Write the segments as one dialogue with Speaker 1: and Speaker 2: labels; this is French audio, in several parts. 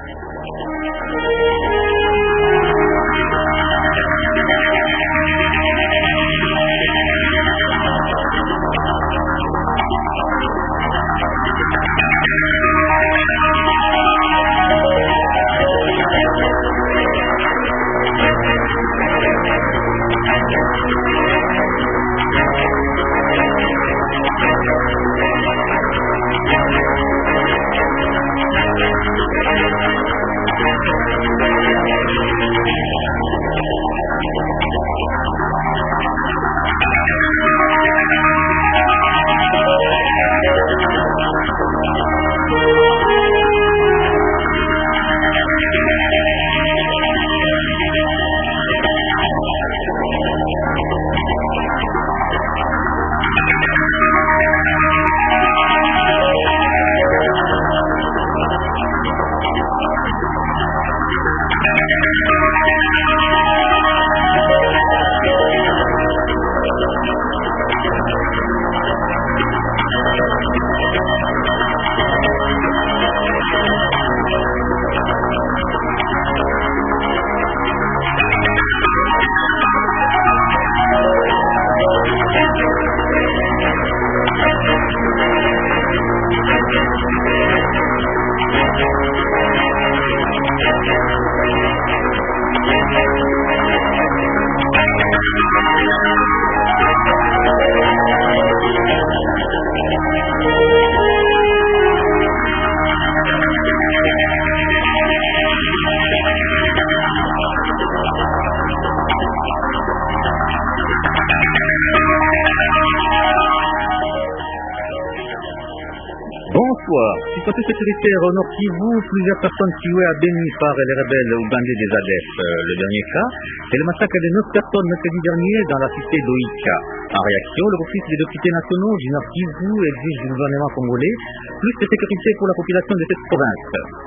Speaker 1: Situation sécuritaire au Nord Kivu, plusieurs personnes tuées à Beni par les rebelles ougandais des ADF. Le dernier cas, c'est le massacre de 9 personnes mercredi dernier dans la cité d'Oicha. En réaction, le office des députés nationaux du Nord Kivu exige du gouvernement congolais plus de sécurité pour la population de cette province.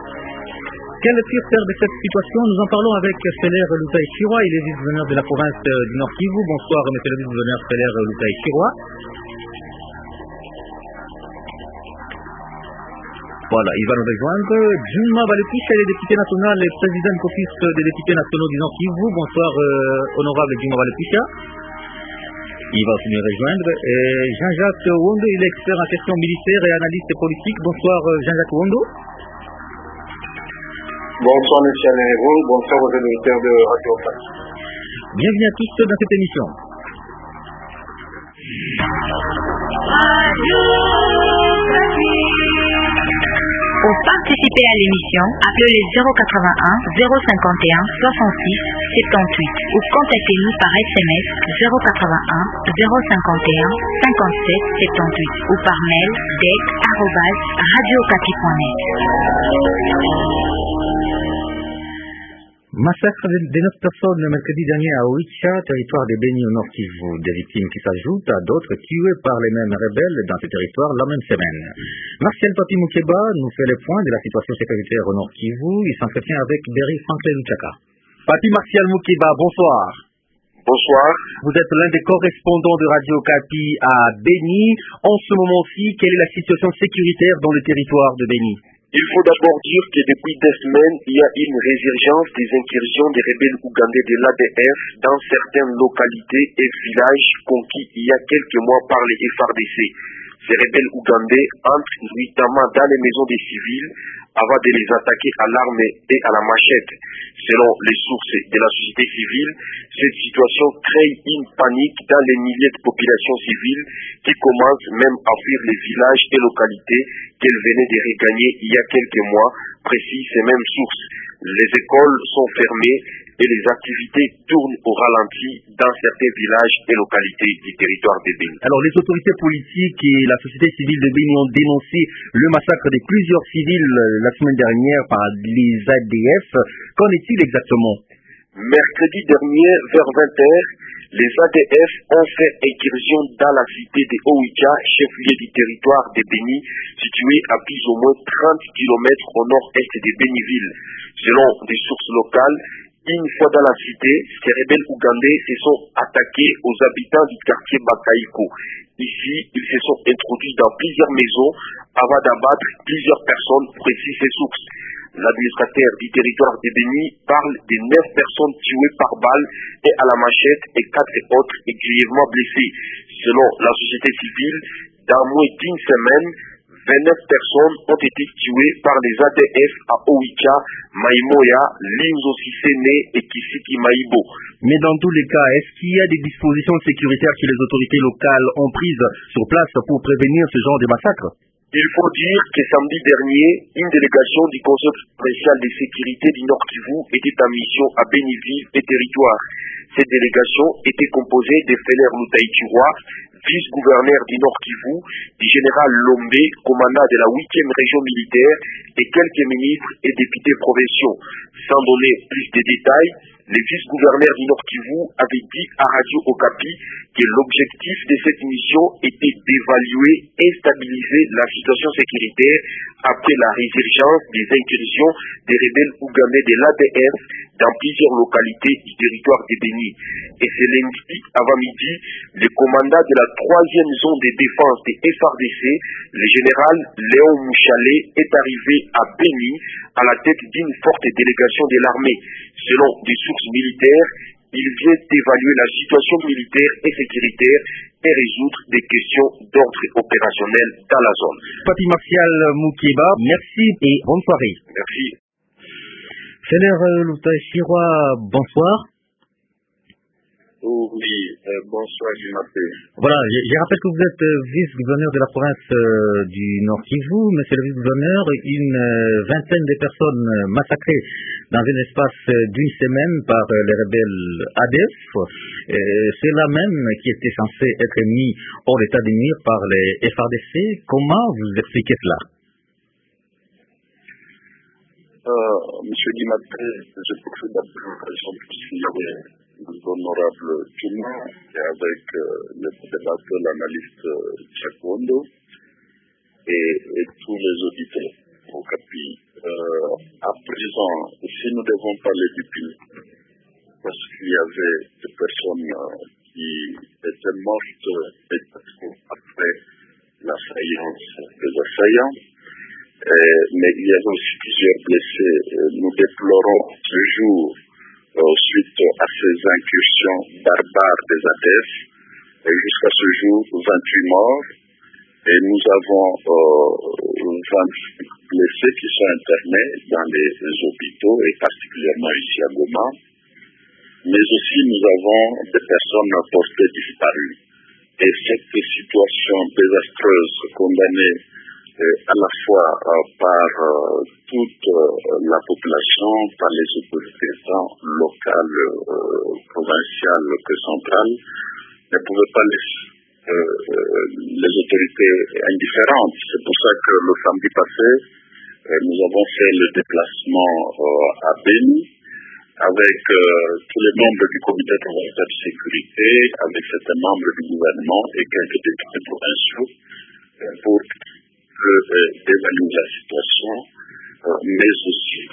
Speaker 1: Quel est le faire de cette situation? Nous en parlons avec Feller Lukai Chirwa, il est vice-gouverneur de la province du Nord Kivu. Bonsoir, monsieur le vice-gouverneur Feller Lukai Chirwa. Voilà, il va nous rejoindre. Juma Balekisha, le député national et président de l'office des députés nationaux du Nord Kivu. Bonsoir, honorable Juma Balekisha. Il va aussi nous rejoindre. Et Jean-Jacques Wondo, il est expert en questions militaires et analyste politique. Bonsoir, Jean-Jacques Wondo.
Speaker 2: Bonsoir, monsieur Aléro. Bonsoir aux auditeurs de Radio Okapi.
Speaker 1: Bienvenue à tous dans cette émission.
Speaker 3: Pour participer à l'émission, appelez les 081 051 66 78 ou contactez-nous par SMS 081 051 57 78 ou par mail dec@radiocapi.net.
Speaker 1: Massacre de 9 personnes le mercredi dernier à Oicha, territoire des Beni au Nord Kivu. Des victimes qui s'ajoutent à d'autres tuées par les mêmes rebelles dans ce territoire la même semaine. Martial Papi Moukeba nous fait le point de la situation sécuritaire au Nord Kivu. Il s'entretient avec Berry Franklin Luchaka.
Speaker 4: Papi Martial Moukeba, bonsoir.
Speaker 2: Bonsoir.
Speaker 4: Vous êtes l'un des correspondants de Radio Okapi à Beni. En ce moment-ci, quelle est la situation sécuritaire dans le territoire de Beni?
Speaker 2: Il faut d'abord dire que depuis des semaines, il y a une résurgence des incursions des rebelles ougandais de l'ADF dans certaines localités et villages conquis il y a quelques mois par les FARDC. Ces rebelles ougandais entrent nuitamment dans les maisons des civils avant de les attaquer à l'arme et à la machette. Selon les sources de la société civile, cette situation crée une panique dans les milliers de populations civiles qui commencent même à fuir les villages et localités qu'elles venaient de regagner il y a quelques mois, précisent ces mêmes sources. Les écoles sont fermées et les activités tournent au ralenti dans certains villages et localités du territoire de Beni.
Speaker 4: Alors, les autorités politiques et la société civile de Beni ont dénoncé le massacre de plusieurs civils la semaine dernière par les ADF. Qu'en est-il exactement?
Speaker 2: Mercredi dernier, vers 20h, les ADF ont fait incursion dans la cité de Oicha, chef-lieu du territoire de Beni, situé à plus ou moins 30 km au nord-est de Beniville. Selon des sources locales, une fois dans la cité, ces rebelles ougandais se sont attaqués aux habitants du quartier Bakaïko. Ici, ils se sont introduits dans plusieurs maisons avant d'abattre plusieurs personnes, précisent ces sources. L'administrateur du territoire de Béni parle de 9 personnes tuées par balle et à la machette et 4 autres grièvement blessées. Selon la société civile, dans moins d'une semaine, 29 personnes ont été tuées par les ADF à Oicha, Maïmoya, Linzo Sissene et Kisiki Maïbo.
Speaker 4: Mais dans tous les cas, est-ce qu'il y a des dispositions sécuritaires que les autorités locales ont prises sur place pour prévenir ce genre de massacres?
Speaker 2: Il faut dire que samedi dernier, une délégation du Conseil provincial de sécurité du Nord Kivu était en mission à Béniville et territoire. Cette délégation était composée de Feller Loutaïtiroa, vice-gouverneur du Nord Kivu, du général Lombe, commandant de la 8e région militaire, et quelques ministres et députés provinciaux. Sans donner plus de détails, le vice-gouverneur du Nord Kivu avait dit à Radio Okapi que l'objectif de cette mission était d'évaluer et stabiliser la situation sécuritaire après la résurgence des incursions des rebelles ougandais de l'ADF dans plusieurs localités du territoire de Béni. Et ce lundi, avant midi, le commandant de la 3e zone de défense des FRDC, le général Léon Mouchalet, est arrivé à Béni à la tête d'une forte délégation de l'armée. Selon des sources militaires, il vient d'évaluer la situation militaire et sécuritaire et résoudre des questions d'ordre opérationnel dans la zone.
Speaker 4: Papi Martial Moukeba, merci et bonne soirée.
Speaker 2: Merci.
Speaker 1: Feller Loutaïtiroa, bonsoir.
Speaker 5: Oui, bonsoir du matin.
Speaker 1: Voilà, je rappelle que vous êtes vice-gouverneur de la province du Nord Kivu. Monsieur le vice-gouverneur, une vingtaine de personnes massacrées dans un espace d'une semaine par les rebelles ADF. C'est là même qui était censé être mis hors d'état de nuire par les FRDC. Comment vous expliquez cela?
Speaker 5: Monsieur Dimaté, je profite d'abord de signaler l'honorable Touma et avec le débatteur, l'analyste Chakondo et tous les auditeurs au CAPI. À présent, si nous devons parler du pile, parce qu'il y avait des personnes qui étaient mortes après l'assaillance des assaillants, mais il y avait aussi plusieurs blessés. Nous déplorons ce jour suite à ces incursions barbares des ADF, et jusqu'à ce jour, 28 morts, et nous avons 20 blessés qui sont internés dans les hôpitaux, et particulièrement ici à Goma, mais aussi nous avons des personnes portées disparues. Et cette situation désastreuse, condamnée à la fois par toute la population, par les autorités tant locales, provinciales que centrales, ne pouvait pas laisser les autorités indifférentes. C'est pour ça que le samedi passé, nous avons fait le déplacement à Béni avec tous les membres du comité provincial de sécurité, avec certains membres du gouvernement et quelques députés provinciaux pour d'évaluer la situation, mais aussi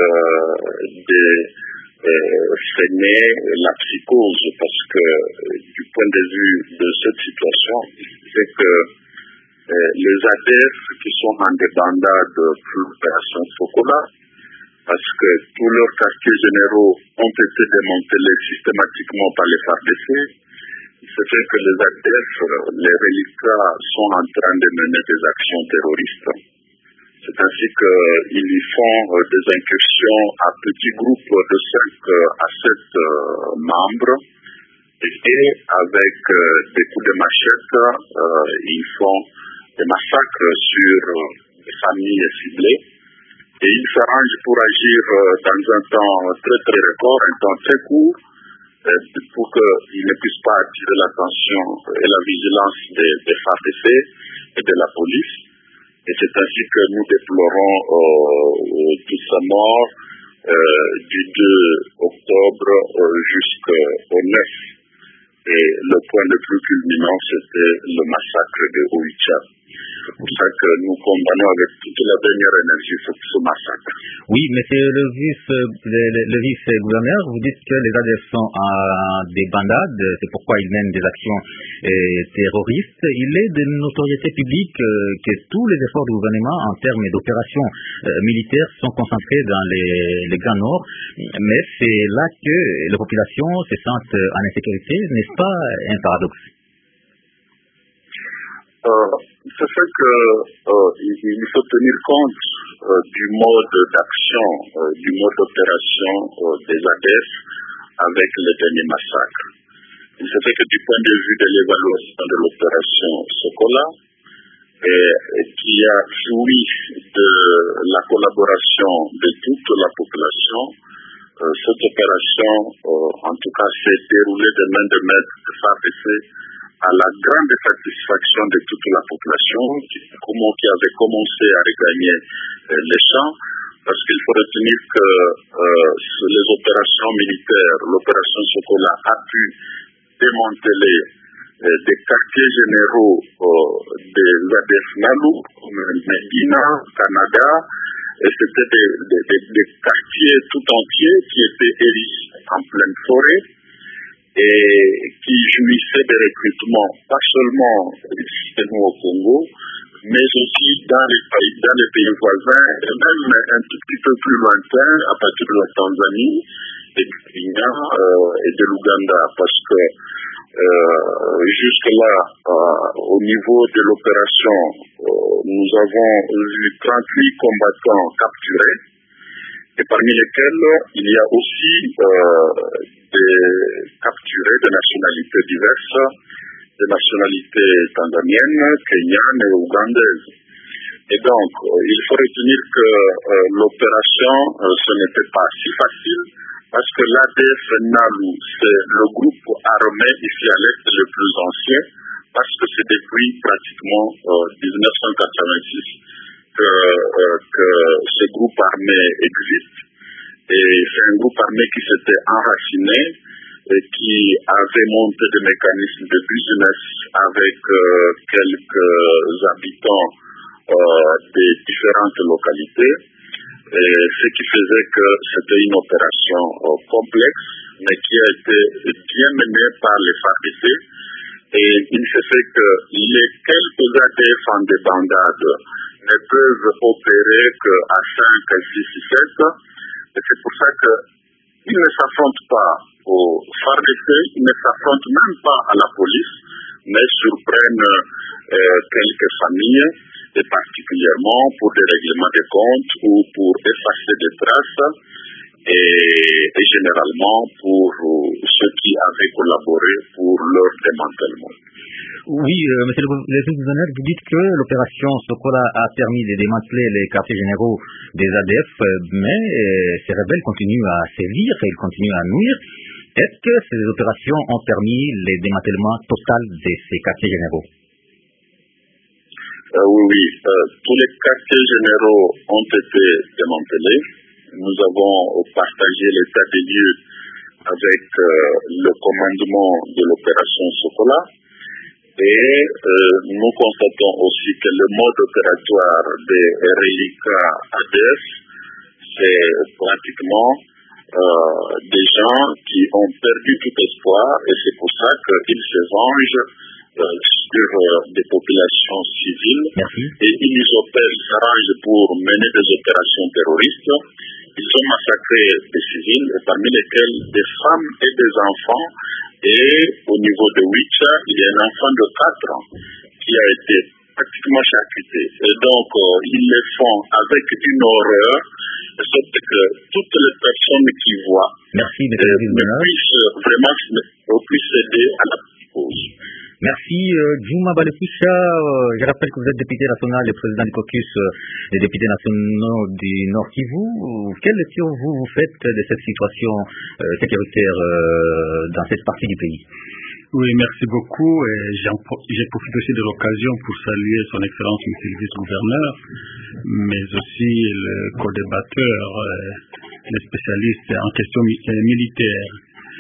Speaker 5: de freiner la psychose, parce que du point de vue de cette situation, c'est que les ADF qui sont en débandade pour l'opération Sokola, parce que tous leurs quartiers généraux ont été démantelés systématiquement par les FARDC, c'est fait que les ADF, les reliquats, sont en train de mener des actions terroristes. C'est ainsi qu'ils y font des incursions à petits groupes de 5 à 7 membres et avec des coups de machette, ils font des massacres sur des familles ciblées et ils s'arrangent pour agir dans un temps très très record, un temps très court, pour qu'ils ne puissent pas attirer l'attention et la vigilance des FARDC et de la police. Et c'est ainsi que nous déplorons toute sa mort du 2 octobre jusqu'au 9. Et le point le plus culminant, c'était le massacre de Oicha. C'est pour ça que nous condamnons avec toute la dernière énergie ce massacre.
Speaker 1: Oui, monsieur le vice-gouverneur, vous dites que les ADF sont des bandades, c'est pourquoi ils mènent des actions terroristes. Il est de notoriété publique que tous les efforts du gouvernement en termes d'opérations militaires sont concentrés dans les Grands Nord, mais c'est là que les populations se sentent en insécurité. N'est-ce pas un paradoxe?
Speaker 5: C'est fait que il faut tenir compte du mode d'action, du mode d'opération des ADF avec le dernier massacre. Il se fait que du point de vue de l'évaluation de l'opération Sokola, qui a joui de la collaboration de toute la population, cette opération, en tout cas, s'est déroulée de main de maître de FARDC à la grande satisfaction de toute la population qui avait commencé à regagner les champs, parce qu'il faut retenir que les opérations militaires, l'opération Sokola a pu démanteler des quartiers généraux des ADF Nalu, comme Medina, Canada, et c'était des quartiers tout entiers qui étaient érigés en pleine forêt et qui jouissaient de recrutements, pas seulement chez nous au Congo, mais aussi dans les pays voisins, et même un tout petit peu plus lointain, à partir de la Tanzanie, et du Kenya et de l'Ouganda, parce que jusque-là, au niveau de l'opération, nous avons vu 38 combattants capturés, et parmi lesquels il y a aussi des capturés de nationalités diverses, de nationalités tanzaniennes, kenyanes et ougandaises. Et donc, il faut retenir que l'opération, ce n'était pas si facile, parce que l'ADF Nalu, c'est le groupe armé ici à l'Est le plus ancien, parce que c'est depuis pratiquement 1986 que ce groupe armé existe. Et c'est un groupe armé qui s'était enraciné et qui avait monté des mécanismes de business avec quelques habitants des différentes localités. Et ce qui faisait que c'était une opération complexe, mais qui a été bien menée par les FARDC. Et il se fait que les quelques ADF en débandade ne peuvent opérer qu'à 5, 6, 7. Et c'est pour ça qu'ils ne s'affrontent pas aux FARDC, ils ne s'affrontent même pas à la police, mais surprennent quelques familles, et particulièrement pour des règlements de comptes ou pour effacer des traces, et généralement pour ceux qui avaient collaboré pour leur démantèlement.
Speaker 1: Oui, monsieur le gouverneur, vous dites que l'opération Sokola a permis de démanteler les quartiers généraux des ADF, mais ces rebelles continuent à sévir et ils continuent à nuire. Est-ce que ces opérations ont permis le démantèlement total de ces quartiers généraux?
Speaker 5: Oui. Tous les quartiers généraux ont été démantelés. Nous avons partagé l'état des lieux avec le commandement de l'opération Sokola. Et nous constatons aussi que le mode opératoire des reliquats ADF, c'est pratiquement des gens qui ont perdu tout espoir, et c'est pour ça qu'ils se vengent sur des populations civiles.
Speaker 1: Merci.
Speaker 5: Et ils s'arrangent pour mener des opérations terroristes. Ils ont massacré des civils, parmi lesquels des femmes et des enfants. Et au niveau de Wicha, il y a un enfant de 4 ans qui a été pratiquement charcuté. Et donc, ils le font avec une horreur, de sorte que toutes les personnes qui voient puissent aider à la cause.
Speaker 1: Merci, Djouma Balefoucha. Je rappelle que vous êtes député national et président du caucus des députés nationaux du Nord Kivu. Quelle lecture vous faites de cette situation sécuritaire dans cette partie du pays?
Speaker 6: Oui, merci beaucoup. J'ai profité aussi de l'occasion pour saluer son Excellence Monsieur le Vice-gouverneur, mais aussi le co-débatteur, les spécialistes en questions militaires.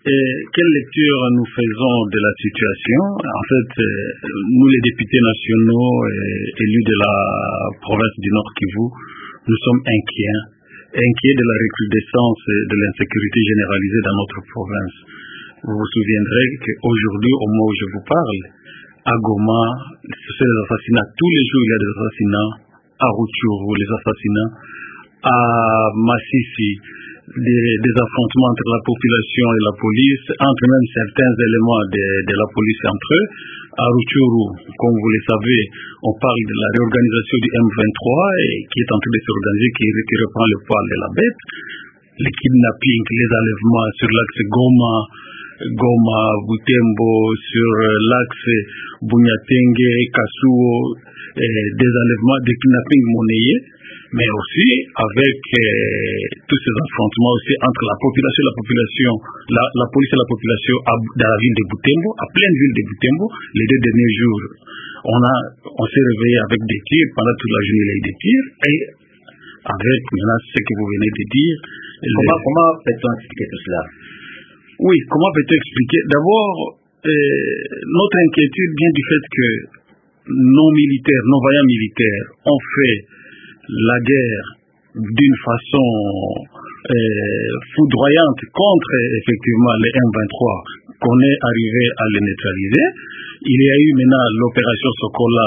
Speaker 6: quelle lecture nous faisons de la situation? En fait, nous les députés nationaux élus de la province du Nord Kivu, nous sommes inquiets de la recrudescence de l'insécurité généralisée dans notre province. Vous vous souviendrez qu'aujourd'hui, au moment où je vous parle, à Goma, c'est les assassinats. Tous les jours, il y a des assassinats. À Rutshuru, les assassinats. À Massissi, des affrontements entre la population et la police, entre même certains éléments de la police entre eux. À Rutshuru, comme vous le savez, on parle de la réorganisation du M23 qui est en train de s'organiser, qui reprend le poil de la bête. Les kidnappings, les enlèvements sur l'axe Goma, Butembo, sur l'axe Bunyatenge, Kasuo, des enlèvements, des kidnappings monnayés, mais aussi avec tous ces affrontements aussi entre la population et la police et la population dans la ville de Butembo, à pleine ville de Butembo, les 2 derniers jours. On s'est réveillé avec des tirs, pendant toute la journée il y a eu des tirs, et avec maintenant ce que vous venez de dire.
Speaker 1: Comment peut-on expliquer tout cela?
Speaker 6: Oui, comment peut-on expliquer? D'abord, notre inquiétude vient du fait que nos vaillants militaires ont fait la guerre d'une façon foudroyante contre effectivement les M23 qu'on est arrivé à les neutraliser. Il y a eu maintenant l'opération Sokola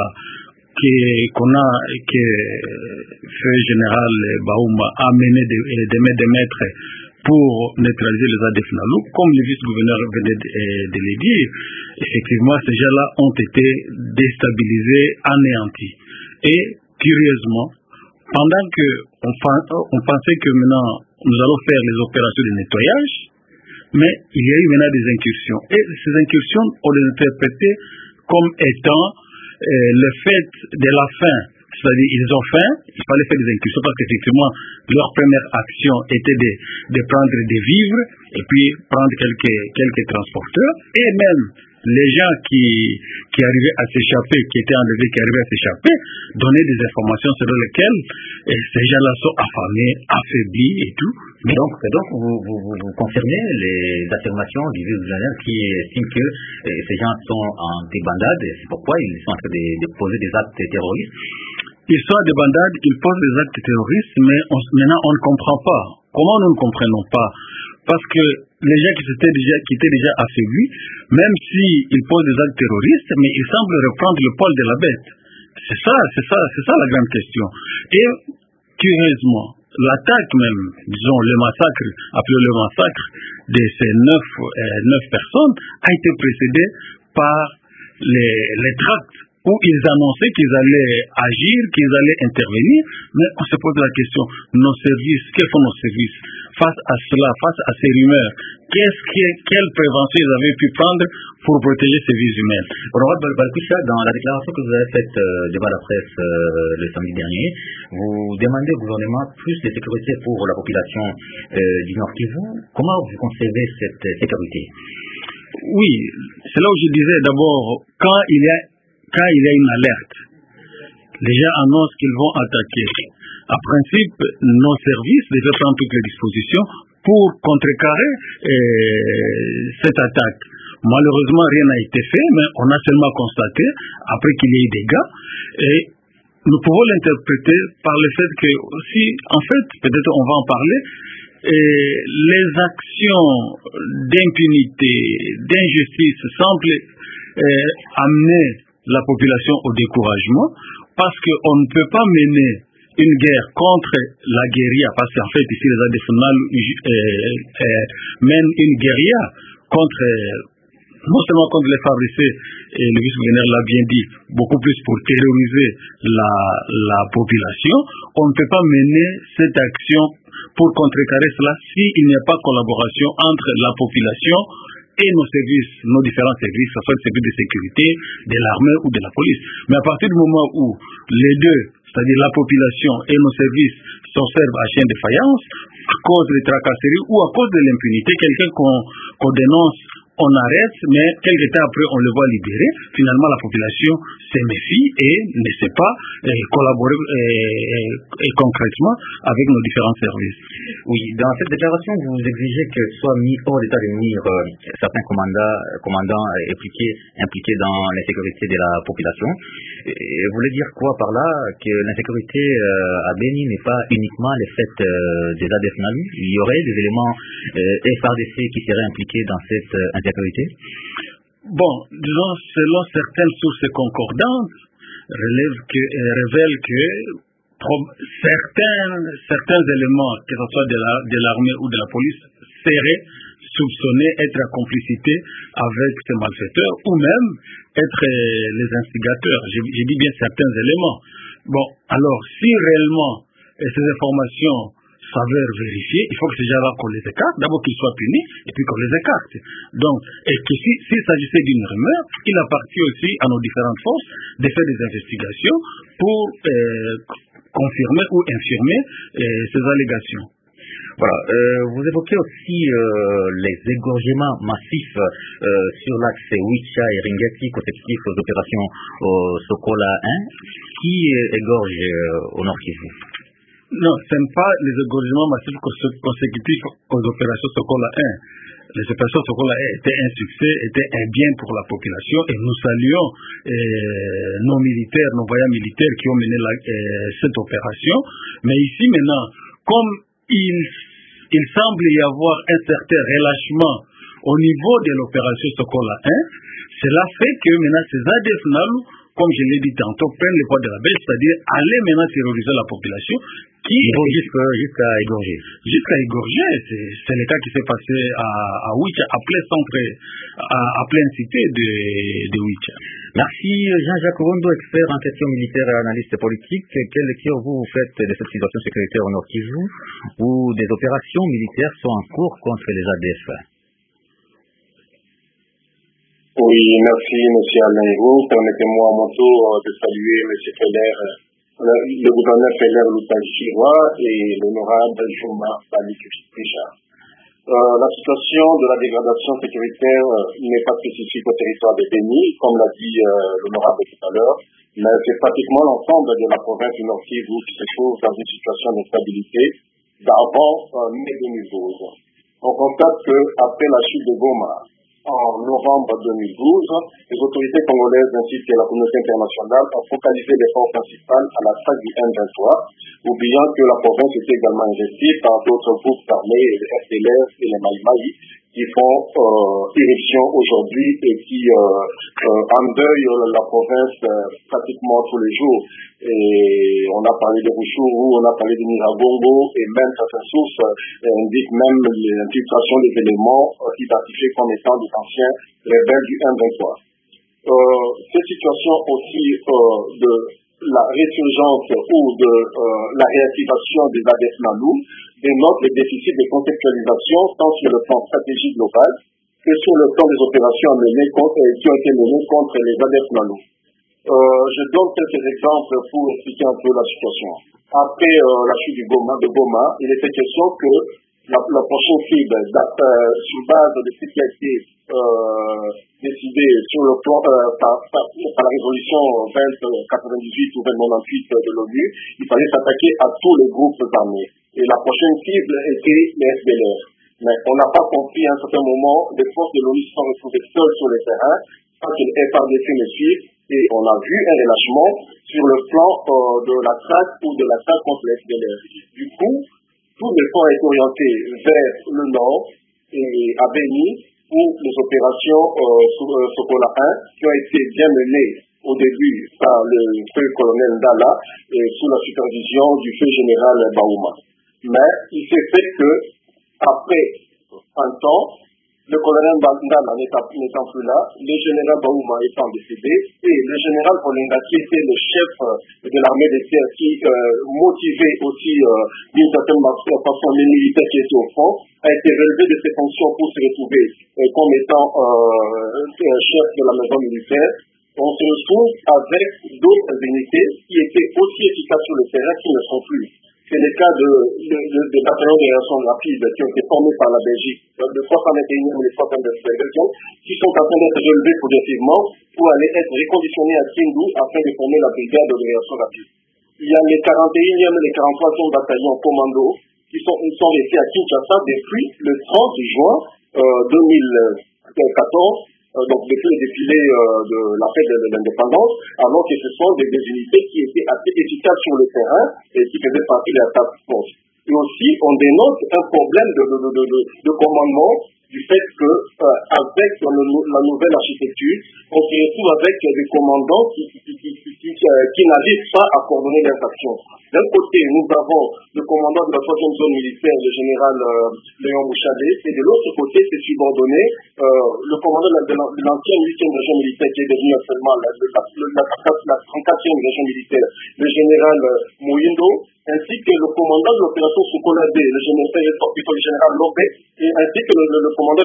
Speaker 6: que Feu Général Baouma a mené des maîtres pour neutraliser les ADF Nalou. Comme le vice-gouverneur venait de le dire, effectivement ces gens-là ont été déstabilisés, anéantis. Et curieusement, pendant qu'on pensait que maintenant nous allons faire les opérations de nettoyage, mais il y a eu maintenant des incursions. Et ces incursions, on les interprétait comme étant le fait de la faim. C'est-à-dire ils ont faim, il fallait faire des incursions parce qu'effectivement leur première action était de prendre des vivres et puis prendre quelques transporteurs, et même les gens qui arrivaient à s'échapper, qui étaient enlevés, qui arrivaient à s'échapper, donnaient des informations selon lesquelles ces gens-là sont affamés, affaiblis et tout.
Speaker 1: Mais donc vous confirmez les affirmations du vice-gouverneur qui estime que ces gens sont en débandade, et c'est pourquoi ils sont en train de poser des actes terroristes?
Speaker 6: Ils sont en débandade, ils posent des actes terroristes, mais maintenant on ne comprend pas. Comment nous ne comprenons pas? Parce que les gens qui étaient déjà affaiblis, même s'ils posent des actes terroristes, mais ils semblent reprendre le poil de la bête. C'est ça la grande question. Et curieusement, l'attaque même, disons le massacre, appelé le massacre de ces 9 personnes, a été précédé par les tracts où ils annonçaient qu'ils allaient agir, qu'ils allaient intervenir, mais on se pose la question, nos services, quels sont nos services face à cela, face à ces rumeurs? Quelle prévention ils avaient pu prendre pour protéger ces vies humaines?
Speaker 1: Honorable Balkoucha, dans la déclaration que vous avez faite devant la presse le samedi dernier, vous demandez au gouvernement plus de sécurité pour la population du Nord Kivu. Comment vous concevez cette sécurité?
Speaker 6: Oui, c'est là où je disais d'abord, quand il y a une alerte, les gens annoncent qu'ils vont attaquer. En principe, nos services devaient prendre toutes les dispositions pour contrecarrer cette attaque. Malheureusement, rien n'a été fait, mais on a seulement constaté, après qu'il y ait eu des dégâts, et nous pouvons l'interpréter par le fait que, si, en fait, peut-être on va en parler, les actions d'impunité, d'injustice semblent amener la population au découragement, parce qu'on ne peut pas mener une guerre contre la guérilla, parce qu'en fait ici les ADF mènent une guérilla contre, non seulement contre les FARDC, et le vice-gouverneur l'a bien dit, beaucoup plus pour terroriser la population. On ne peut pas mener cette action pour contrecarrer cela s'il n'y a pas collaboration entre la population et nos services, nos différents services, que ce soit le service de sécurité, de l'armée ou de la police. Mais à partir du moment où les deux, c'est-à-dire la population et nos services, s'observent à chien de faïence, à cause des tracasseries ou à cause de l'impunité, quelqu'un qu'on dénonce, on arrête, mais quelques temps après, on le voit libéré. Finalement, la population se méfie et ne sait pas collaborer concrètement avec nos différents services.
Speaker 1: Oui, dans cette déclaration, vous exigez que soit mis hors d'état de nuire certains commandants impliqués dans l'insécurité de la population. Et vous voulez dire quoi par là? Que l'insécurité à Beni n'est pas uniquement le fait des ADF NALU? Il y aurait des éléments FARDC qui seraient impliqués dans cette insécurité?
Speaker 6: Bon, disons, selon certaines sources concordantes, révèlent que certains éléments, que ce soit de l'armée ou de la police, seraient soupçonnés être en complicité avec ces malfaiteurs ou même être les instigateurs. Je dis bien certains éléments. Bon, alors, si réellement ces informations s'avèrent vérifiées, il faut que ces gens-là qu'on les écarte, d'abord qu'ils soient punis et puis qu'on les écarte. Donc, et que s'il s'agissait d'une rumeur, il appartient aussi à nos différentes forces de faire des investigations pour confirmer ou infirmer ces allégations.
Speaker 1: Voilà. Vous évoquez aussi les égorgements massifs sur l'axe Wicha et Ringeti consécutifs aux opérations Sokola 1. Qui égorge au Nord Kivu?
Speaker 6: Non, ce n'est pas les égorgements massifs consécutifs aux opérations Sokola 1. Les opérations Sokola 1 étaient un succès, étaient un bien pour la population et nous saluons nos militaires, nos voyants militaires qui ont mené cette opération. Mais ici maintenant, comme il semble y avoir un certain relâchement au niveau de l'opération Sokola 1, cela fait que maintenant ces ADF NALU, comme je l'ai dit tantôt, prennent le poids de la bête, c'est-à-dire aller maintenant terroriser la population qui
Speaker 1: jusqu'à égorger.
Speaker 6: Jusqu'à égorger, c'est le cas qui s'est passé à Wicha, à pleine cité de Wicha.
Speaker 1: Merci Jean-Jacques Wondo, expert en questions militaires et analyste politique. Quelle lecture vous faites de cette situation sécuritaire au Nord Kivu où des opérations militaires sont en cours contre les ADF?
Speaker 5: Oui, merci M. Alain Roux. Permettez-moi à mon tour de saluer M. Feller, le gouverneur Feller Loutanjirois et l'honorable Jouma Balik Richard. La situation de la dégradation sécuritaire n'est pas spécifique au territoire de Beni, comme l'a dit l'honorable tout à l'heure, mais c'est pratiquement l'ensemble de la province du Nord Kivu qui se trouve dans une situation d'instabilité d'avant mai 2012. On constate qu'après la chute de Goma, en novembre 2012, les autorités congolaises ainsi que la communauté internationale ont focalisé l'effort principal à l'attaque du M23, oubliant que la province était également investie par d'autres groupes armés, les FDLR et les Maïmaï, qui font éruption aujourd'hui et qui endeuillent la province pratiquement tous les jours. Et on a parlé de Ruchuru, on a parlé de Miragongo, et même certaines sources indiquent même l'infiltration des éléments identifiés comme étant des anciens rebelles du M23. Cette situation aussi de la résurgence ou de la réactivation des ADF NALU dénote les déficits de conceptualisation tant sur le plan stratégique global que sur le plan des opérations qui ont été menées contre les ADF NALU. Je donne quelques exemples pour expliquer un peu la situation. Après la chute de Goma, il était question que la prochaine cible, sur base de ce qui a été décidé sur le plan par la résolution 2098 ou 2098 de l'ONU, il fallait s'attaquer à tous les groupes armés. Et la prochaine cible était les FDLR. Mais on n'a pas compris à un certain moment, les forces de l'ONU se sont retrouvées seules sur le terrain, sans que les FARDC ne suivent, et on a vu un relâchement sur le plan de la traque ou de l'attaque contre les FDLR. Du coup, tout l'effort est orienté vers le nord et à Beni pour les opérations Sokola 1 qui ont été bien menées au début par le feu colonel Ndala et sous la supervision du feu général Baouma. Mais il s'est fait que après un temps, le colonel Ndala n'étant plus là, le général Baouma étant décédé, et le général Olenga, qui était le chef de l'armée des terres, qui motivé aussi d'une certaine façon les militaires qui étaient au front, a été relevé de ses fonctions pour se retrouver comme étant chef de la maison militaire. On se retrouve avec d'autres unités qui étaient aussi efficaces sur le terrain qui ne sont plus. C'est le cas des bataillons de réaction rapide qui ont été formés par la Belgique, le 321e et le 322e Belgium, qui sont en train d'être relevés progressivement pour aller être réconditionnés à Kindu afin de former la brigade de réaction rapide. Il y a les 41e et les 43e bataillons commando
Speaker 7: ils sont restés à Kinshasa depuis le 30 juin 2014. Donc depuis le défilé de la fête de l'indépendance, alors que ce sont des unités qui étaient assez efficaces sur le terrain et qui faisaient partie de la task force. Et aussi, on dénote un problème de commandement du fait que avec la nouvelle architecture, on se retrouve avec des commandants qui n'arrivent pas à coordonner leurs actions. D'un côté, nous avons le commandant de la 3e zone militaire, le général Léon Mouchadé, et de l'autre côté, c'est subordonné le commandant de l'ancienne 8e région militaire qui est devenu actuellement la 34e région militaire, le général Moyindo, ainsi que le commandant de l'opération Sokola D, le général Lobé, et ainsi que le commandant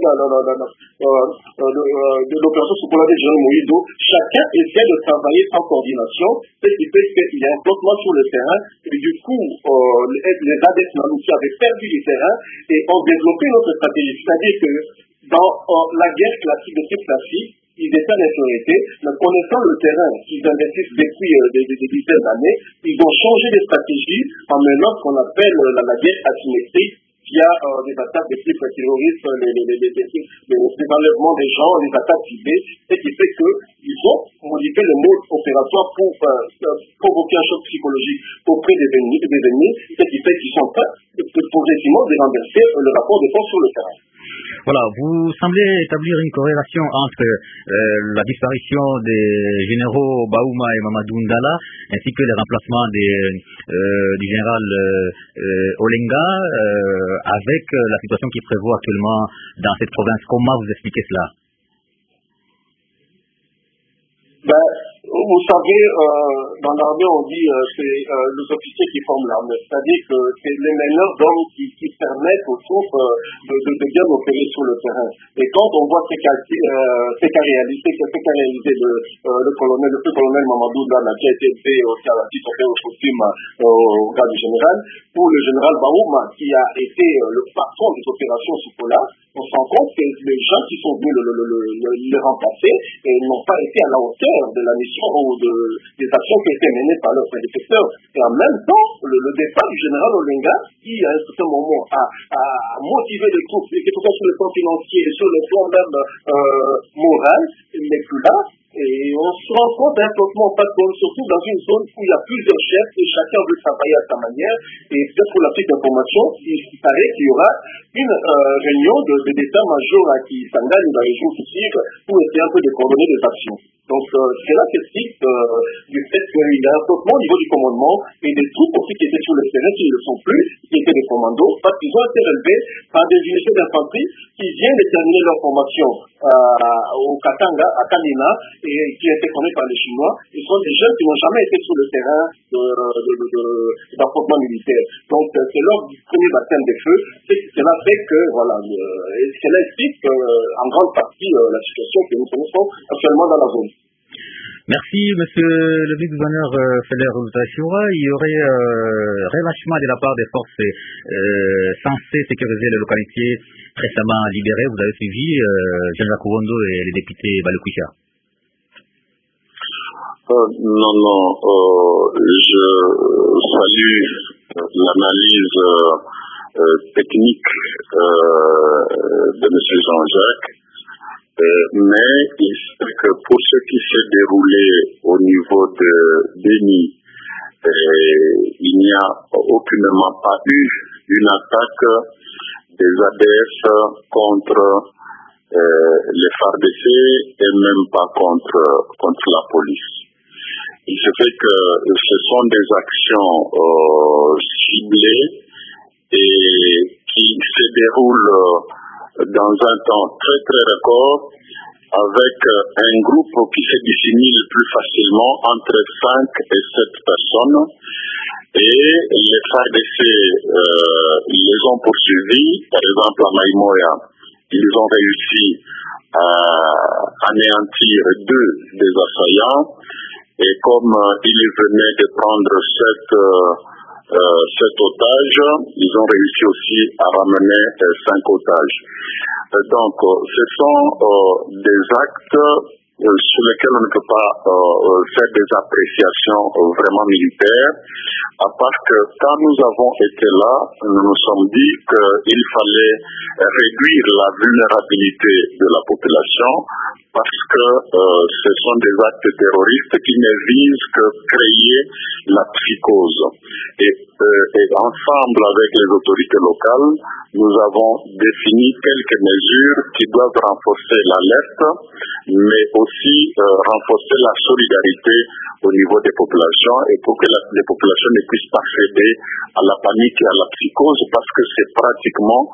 Speaker 7: de l'opération Sokola D, le général Moyindo. Chacun essaie de travailler en coordination, ce qui fait qu'il y a un flottement sur le terrain, et du coup, les ADF qui avaient perdu le terrain et ont développé notre stratégie. C'est-à-dire que dans la guerre classique de type classique, ils étaient en autorité, mais connaissant le terrain qu'ils investissent depuis des dizaines d'années, ils ont changé de stratégie en menant ce qu'on appelle la guerre asymétrique, via des attaques de type terroriste, les enlèvements des gens, les attaques ciblées, ce qui fait qu'ils ont modifié le mode opératoire pour provoquer un choc psychologique auprès des ennemis, ce qui fait qu'ils sont en train progressivement de renverser le rapport de force sur le terrain.
Speaker 1: Voilà, vous semblez établir une corrélation entre la disparition des généraux Baouma et Mamadou Ndala, ainsi que les remplacements du général Olenga, avec la situation qui prévaut actuellement dans cette province. Comment vous expliquez cela?
Speaker 7: Vous savez, dans l'armée, on dit c'est les officiers qui forment l'armée. C'est-à-dire que c'est les meneurs d'hommes qui permettent aux troupes de bien opérer sur le terrain. Et quand on voit ce qu'a réalisé le colonel Mamadou Ndala, qui a été élevé au costume au grade du général, pour le général Baouma, qui a été le patron des opérations Sokola, on se rend compte que les gens qui sont venus le remplacer n'ont pas été à la hauteur de la mission ou des actions qui étaient menées par leurs prédécesseurs. Et en même temps, le départ du général Olenga, qui à un certain moment a motivé les troupes, que ce soit sur le plan financier et sur le plan même moral, n'est plus là. Et on se rend compte d'un flottement surtout dans une zone où il y a plusieurs chefs et chacun veut travailler à sa manière. Et peut-être pour la petite information, il paraît qu'il y aura une réunion d'état-major à Kisangani dans les jours qui suivent pour essayer un peu de coordonner les actions. Donc c'est là qu'elle cite du fait qu'il y a un flottement au niveau du commandement et des troupes aussi qui étaient sur le terrain qui ne le sont plus, qui étaient des commandos, parce qu'ils ont été relevés par des unités d'infanterie qui viennent de terminer leur formation au Katanga, à Kamina, et qui ont été formés par les Chinois. Ils sont des jeunes qui n'ont jamais été sur le terrain d'affrontement militaire. Donc c'est leur premier baptême de feu. Cela fait que, voilà, cela explique en grande partie la situation que nous connaissons actuellement dans la zone.
Speaker 1: Merci, monsieur le vice-gouverneur Feder Outachoura. Il y aurait relâchement de la part des forces censées sécuriser les localités récemment libérées. Vous avez suivi Jean-Jacques Kourondo et les députés Balokwisha.
Speaker 5: Non, je salue l'analyse technique de M. Jean-Jacques, mais il sait que pour ce qui s'est déroulé au niveau de Beni, il n'y a aucunement pas eu une attaque des ADF contre les FARDC et même pas contre la police. Il se fait que ce sont des actions ciblées et qui se déroulent dans un temps très très record avec un groupe qui se dissimule plus facilement entre 5 et 7 personnes et les FARDC les ont poursuivis, par exemple à Maïmoya, ils ont réussi à anéantir 2 des assaillants. Et comme ils venaient de prendre 7 otages, ils ont réussi aussi à ramener 5 otages. Donc, ce sont des actes sur lesquels on ne peut pas faire des appréciations vraiment militaires, à part que quand nous avons été là, nous nous sommes dit qu'il fallait réduire la vulnérabilité de la population parce que ce sont des actes terroristes qui ne visent que créer la psychose. Et ensemble avec les autorités locales, nous avons défini quelques mesures qui doivent renforcer l'alerte, mais aussi renforcer la solidarité au niveau des populations et pour que les populations ne puissent pas céder à la panique et à la psychose parce que c'est pratiquement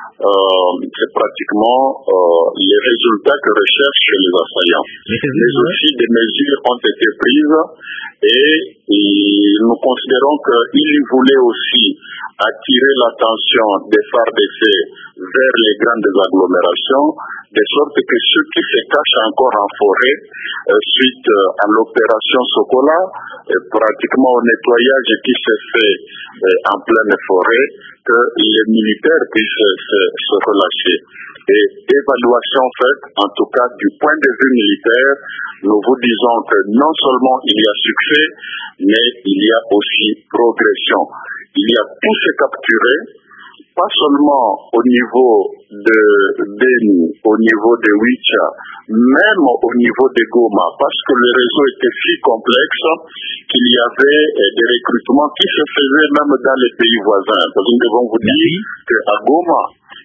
Speaker 5: les résultats que recherchent les assaillants. Mais aussi des mesures ont été prises et nous considérons qu'ils voulaient aussi attirer l'attention des FARDC vers les grandes agglomérations, de sorte que ceux qui se cachent encore en forêt suite à l'opération Sokola, pratiquement au nettoyage qui s'est fait en pleine forêt, que les militaires puissent se relâcher. Et évaluation faite, en tout cas du point de vue militaire, nous vous disons que non seulement il y a succès, mais il y a aussi progression. Il y a tous ces capturés, pas seulement au niveau de Beni, au niveau de Wicha, même au niveau de Goma, parce que le réseau était si complexe qu'il y avait des recrutements qui se faisaient même dans les pays voisins. Parce que nous devons vous dire qu'à Goma,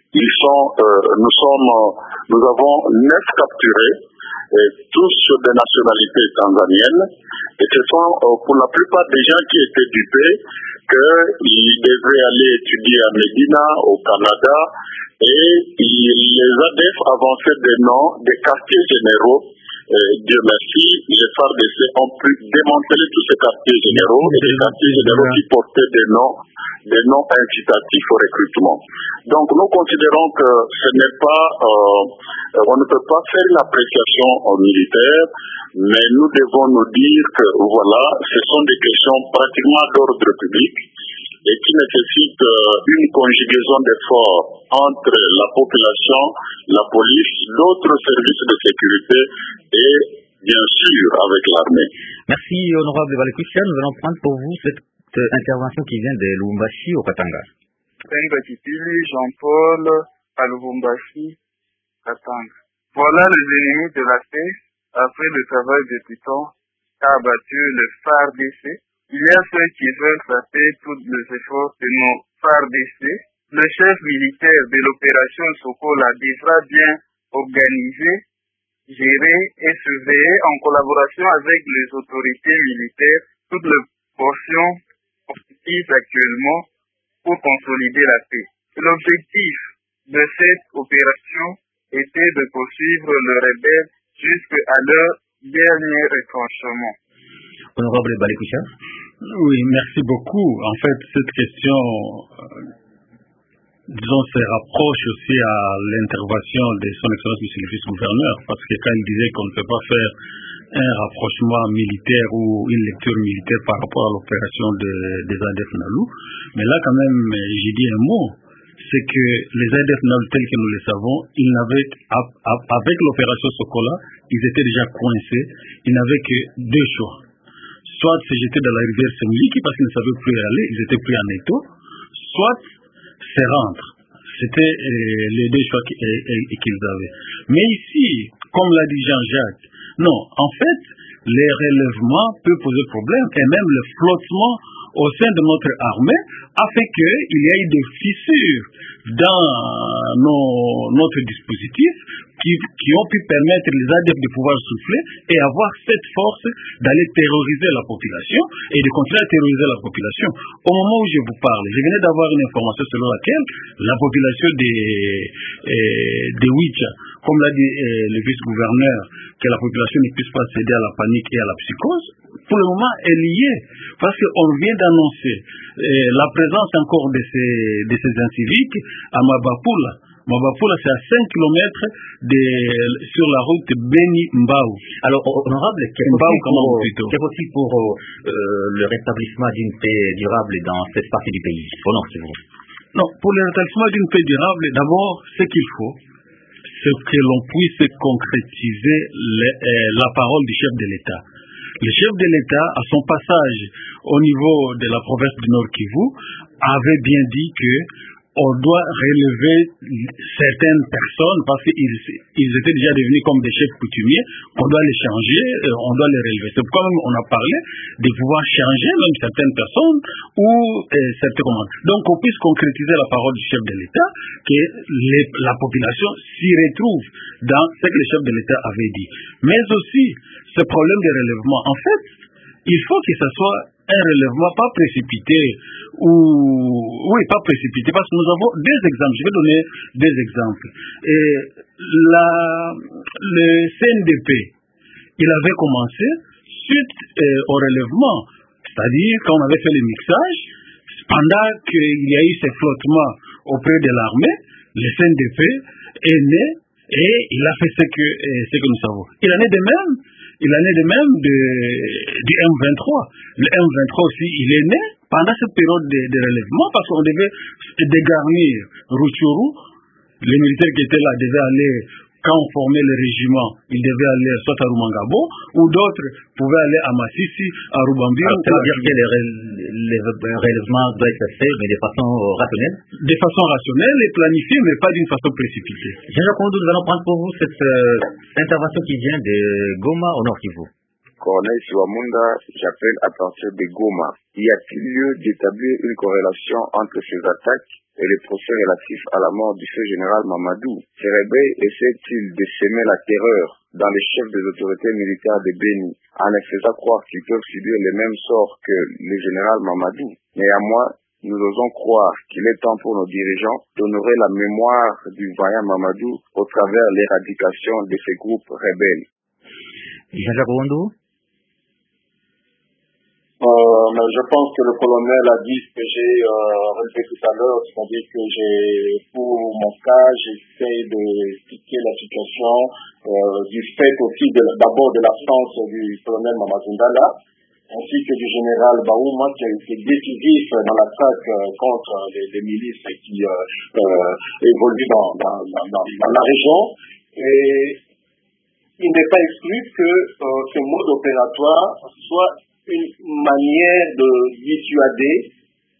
Speaker 5: nous avons 9 capturés, tous de nationalité tanzanienne, et ce sont pour la plupart des gens qui étaient dupés qu'ils devaient aller étudier à Medina, au Canada, et les ADF avançaient des noms des quartiers généraux. Dieu merci, les FARDC ont pu démanteler tous ces quartiers généraux, qui portaient des noms incitatifs au recrutement. Donc nous considérons que ce n'est pas, on ne peut pas faire une appréciation militaire, mais nous devons nous dire que voilà, ce sont des questions pratiquement d'ordre public et qui nécessitent une conjugaison d'efforts entre la population, la police, d'autres services de sécurité et bien sûr avec l'armée.
Speaker 1: Merci honorable Balekoucha. Nous allons prendre pour vous cette intervention qui vient de Lubumbashi au Katanga.
Speaker 8: Jean-Paul à Lubumbashi, Katanga. Voilà les ennemis de la paix. Après le travail de Python, a abattu le FARDC. Il y a ceux qui veulent frapper tous les efforts de nos FARDC. Le chef militaire de l'opération Sokola devra bien organiser, gérer et surveiller en collaboration avec les autorités militaires toutes les portions positives actuellement pour consolider la paix. L'objectif de cette opération était de poursuivre le rebelle jusqu'à leur dernier retranchement.
Speaker 1: Honorable Balekoucha.
Speaker 6: Oui, merci beaucoup. En fait, cette question, disons, se rapproche aussi à l'intervention de son Excellence Monsieur le Vice-Gouverneur, parce que quand il disait qu'on ne peut pas faire un rapprochement militaire ou une lecture militaire par rapport à l'opération des ADF Nalou, mais là quand même, j'ai dit un mot, c'est que les ADF Nalou tels que nous les savons, ils n'avaient, avec l'opération Sokola, ils étaient déjà coincés, ils n'avaient que 2 choix. Soit se jeter dans la rivière Semliki parce qu'ils ne savaient plus y aller, ils étaient pris en étau, soit se rendre. C'était les 2 choix qu'ils avaient. Mais ici, comme l'a dit Jean-Jacques, non, en fait, les relèvements peuvent poser problème et même le flottement au sein de notre armée a fait qu'il y ait des fissures dans notre dispositif qui ont pu permettre les ADF de pouvoir souffler et avoir cette force d'aller terroriser la population et de continuer à terroriser la population. Au moment où je vous parle, je venais d'avoir une information selon laquelle la population de Wicha, comme l'a dit le vice-gouverneur, que la population ne puisse pas céder à la panique et à la psychose, pour le moment elle y est, parce qu'on vient d'annoncer la présence encore de ces inciviques à Mabapula. Mabapula, c'est à 5 km sur la route Beni-Mbao.
Speaker 1: Alors, honorable, qu'est-ce possible pour le rétablissement d'une paix durable dans cette partie du pays? Oh non, c'est vous.
Speaker 6: Non, pour le rétablissement d'une paix durable, d'abord, ce qu'il faut, c'est que l'on puisse concrétiser la parole du chef de l'État. Le chef de l'État, à son passage au niveau de la province du Nord Kivu, avait bien dit que on doit relever certaines personnes parce qu'ils étaient déjà devenus comme des chefs coutumiers, on doit les changer, on doit les relever. C'est pourquoi même on a parlé de pouvoir changer même certaines personnes ou certains commandes. Donc on puisse concrétiser la parole du chef de l'État, que la population s'y retrouve dans ce que le chef de l'État avait dit. Mais aussi, ce problème de relèvement, en fait, il faut que ce soit un relèvement pas précipité pas précipité, parce que nous avons des exemples. Je vais donner des exemples. Le CNDP, il avait commencé suite au relèvement, c'est-à-dire quand on avait fait le mixage, pendant qu'il y a eu ces flottements auprès de l'armée, le CNDP est né et il a fait ce que nous savons. Il en est de même du M23. Le M23 aussi, il est né pendant cette période de relèvement parce qu'on devait dégarnir Rutshuru. Les militaires qui étaient là devaient aller, quand on formait le régiment, ils devaient aller soit à Rumangabo ou d'autres pouvaient aller à Massissi, à Rubambiro.
Speaker 1: C'est-à-dire que les relèvements doivent être faits, mais de façon rationnelle?
Speaker 6: De façon rationnelle et planifiée, mais pas d'une façon précipitée.
Speaker 1: Jean-Jacques Kondo, nous allons prendre pour vous cette intervention qui vient de Goma au Nord Kivu.
Speaker 5: Corneille Siwamunda, j'appelle à partir de Goma. Y a-t-il lieu d'établir une corrélation entre ces attaques et les procès relatifs à la mort du feu général Mamadou? Ces rebelles essaient-ils de semer la terreur dans les chefs des autorités militaires de Beni en les faisant croire qu'ils peuvent subir les mêmes sorts que le général Mamadou? Néanmoins, nous osons croire qu'il est temps pour nos dirigeants d'honorer la mémoire du vaillant Mamadou au travers l'éradication de ces groupes rebelles.
Speaker 1: Jean-Jacques Kondo.
Speaker 7: Je pense que le colonel a dit ce que j'ai relevé tout à l'heure, c'est-à-dire que pour mon cas, j'essaie d'expliquer la situation du fait aussi d'abord de l'absence du colonel Mamadou Ndala, ainsi que du général Baouma qui a été décisif dans l'attaque contre les milices qui évoluent dans la région. Et il n'est pas exclu que ce mode opératoire soit une manière de dissuader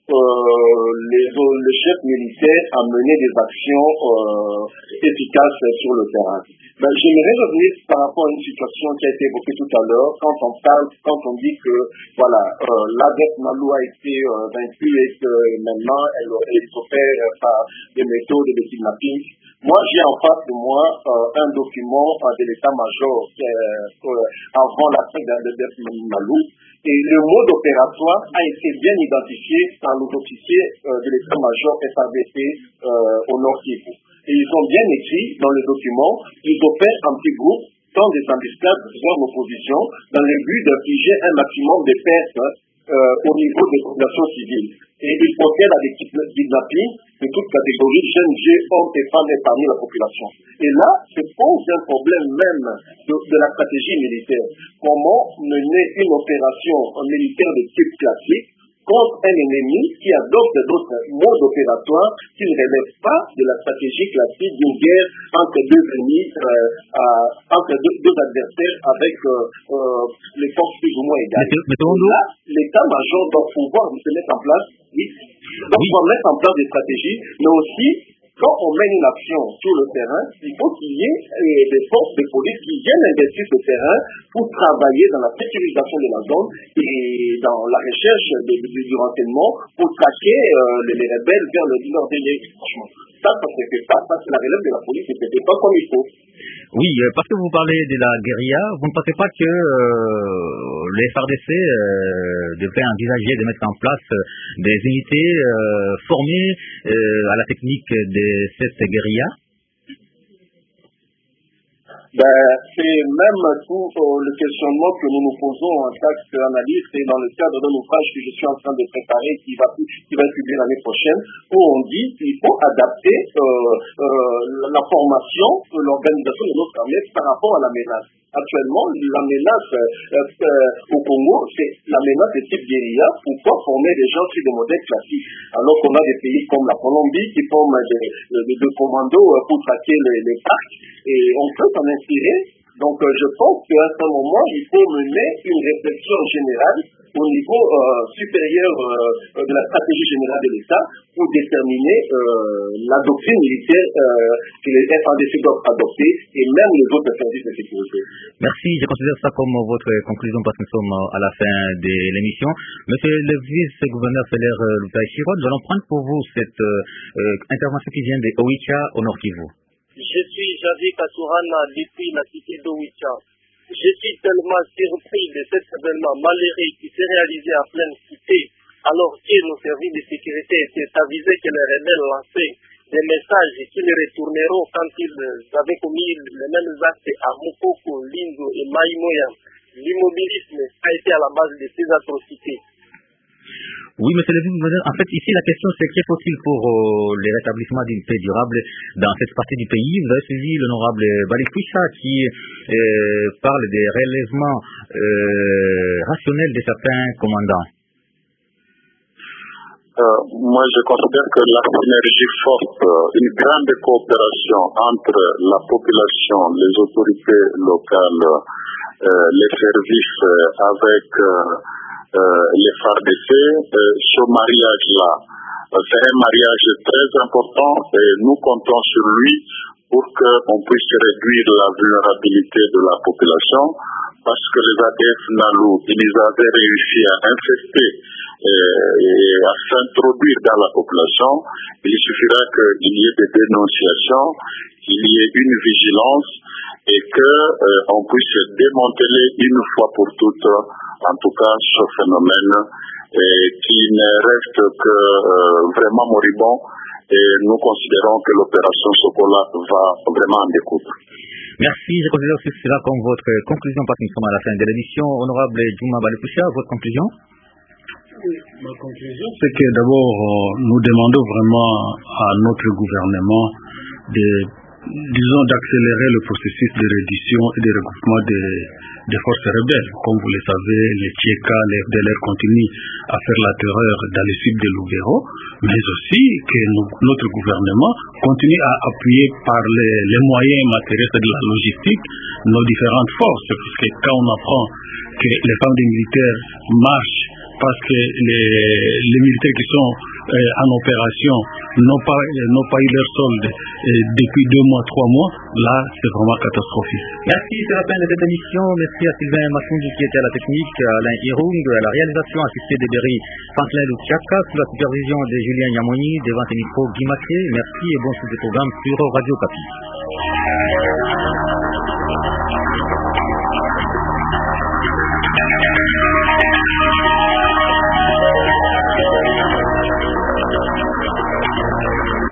Speaker 7: le chef militaire à mener des actions efficaces sur le terrain. J'aimerais revenir par rapport à une situation qui a été évoquée tout à l'heure, quand on dit que voilà, l'ADF Malou a été vaincue et que maintenant elle opère par des méthodes de kidnapping. Moi, j'ai en face de moi un document de l'état-major avant l'attaque d'ADF Malou. Et le mode opératoire a été bien identifié par nos officiers de l'état-major FARDC au Nord Kivu. Et ils ont bien écrit dans le document, ils opèrent en petits groupes dans des embuscades vers l'opposition dans le but d'infliger un maximum de pertes au niveau des populations civiles. Et ils procèdent à des kidnappings de toutes catégories, jeunes, vieux, hommes et femmes parmi la population. Et là, se pose un problème même de la stratégie militaire. Comment mener une opération militaire de type classique contre un ennemi qui adopte d'autres modes opératoires qui ne relèvent pas de la stratégie classique d'une guerre entre deux ennemis, entre deux adversaires avec les forces plus ou moins égales. Là, l'état-major doit pouvoir se mettre en place, doit mettre en place des stratégies, mais aussi quand on mène une action sur le terrain, il faut qu'il y ait des forces de police qui viennent investir ce terrain pour travailler dans la sécurisation de la zone et dans la recherche du renseignement pour traquer les rebelles vers le nord des franchement. Ça se fait pas, ça c'est la relève de la police, et c'est pas comme il faut.
Speaker 1: Oui, parce que vous parlez de la guérilla, vous ne pensez pas que les FARDC devaient envisager de mettre en place des unités formées à la technique de cette guérilla?
Speaker 7: C'est même tout le questionnement que nous nous posons en tant qu'analystes et dans le cadre d'un ouvrage que je suis en train de préparer qui va être publié l'année prochaine, où on dit qu'il faut adapter la formation, l'organisation de notre armée par rapport à la menace. Actuellement, la menace au Congo, c'est la menace de type guérilla. Pourquoi former des gens sur des modèles classiques alors qu'on a des pays comme la Colombie qui forment des commandos pour traquer les parcs, et on peut s'en inspirer. Donc je pense qu'à ce moment, il faut mener une réflexion générale au niveau supérieur de la stratégie générale de l'État pour déterminer la doctrine militaire que les FARDC doivent adopter et même les autres services de sécurité.
Speaker 1: Merci, je considère ça comme votre conclusion parce que nous sommes à la fin de l'émission. Monsieur le vice-gouverneur Feller Lutaï-Chirot, nous allons prendre pour vous cette intervention qui vient de Oicha au Nord Kivu.
Speaker 9: Je suis Javi Katourana depuis la cité d'Oicha. Je suis tellement surpris de cet événement malheureux qui s'est réalisé à pleine cité, alors que nos services de sécurité étaient avisés que les rebelles lançaient des messages qu'ils retourneront quand ils avaient commis les mêmes actes à Mukoko, Lindo et Maïmoya. L'immobilisme a été à la base de ces atrocités.
Speaker 1: Oui, monsieur le vice-gouverneur, en fait, ici, la question, c'est qu'est-ce qu'il faut pour le rétablissement d'une paix durable dans cette partie du pays. Vous avez suivi l'honorable Balikwisha qui parle des relèvements rationnels de certains commandants.
Speaker 5: Moi, je considère que la synergie forte, une grande coopération entre la population, les autorités locales, les services avec les FARDC, ce mariage-là, c'est un mariage très important et nous comptons sur lui pour qu'on puisse réduire la vulnérabilité de la population, parce que les ADF Nalou, ils avaient réussi à infecter et à s'introduire dans la population. Il suffira qu'il y ait des dénonciations, qu'il y ait une vigilance et qu'on puisse démanteler une fois pour toutes, en tout cas, ce phénomène qui ne reste que vraiment moribond, et nous considérons que l'opération Sokola va vraiment en découdre.
Speaker 1: Merci, je considère que cela comme votre conclusion parce que nous sommes à la fin de l'émission. Honorable Djouma Balikwisha, votre conclusion?
Speaker 6: Oui, ma conclusion, c'est que d'abord, nous demandons vraiment à notre gouvernement d'accélérer le processus de reddition et de regroupement des forces rebelles. Comme vous le savez, les Tcheka, les FDLR continuent à faire la terreur dans le sud de Lubero, mais aussi que notre gouvernement continue à appuyer par les moyens matériels de la logistique nos différentes forces. Parce que quand on apprend que les femmes des militaires marchent parce que les militaires qui sont en opération n'ont pas eu leur solde depuis 2 mois, 3 mois, là c'est vraiment catastrophique.
Speaker 1: Merci, c'est la fin de cette émission. Merci à Sylvain Massoungi qui était à la technique, à Alain Hirung, à la réalisation assistée de Berry Franklin Luciaka, sous la supervision de Julien Yamoni, devant les micros Guy Macré. Merci et bon suite de programme sur Radio Kapi.